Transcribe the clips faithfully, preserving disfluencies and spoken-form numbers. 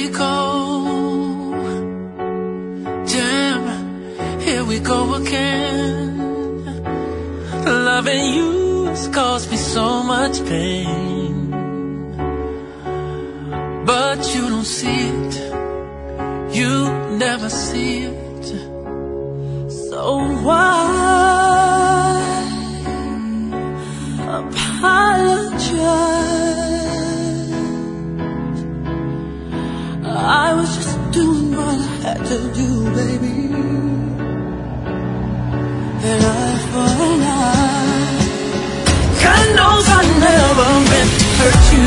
we go. Damn, here we go again. Loving you has caused me so much pain, but you don't see it, you never see it. So why apologize? I was just doing what I had to do, baby. And I thought I, God knows I never meant to hurt you.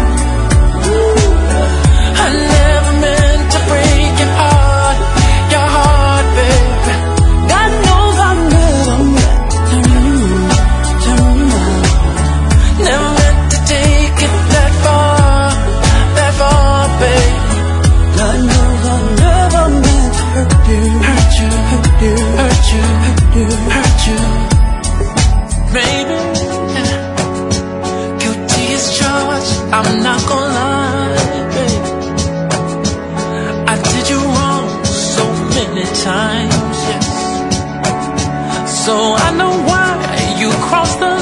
I never meant to break your heart, your heart, baby. God knows I never meant to turn you, turn you out. Never meant to take it that far, that far, baby. God knows I never meant to hurt you, hurt you, hurt you, hurt you, hurt you, hurt you, baby. Guilty as charged, I'm not gonna lie, baby. I did you wrong so many times, yes. So I know why you crossed the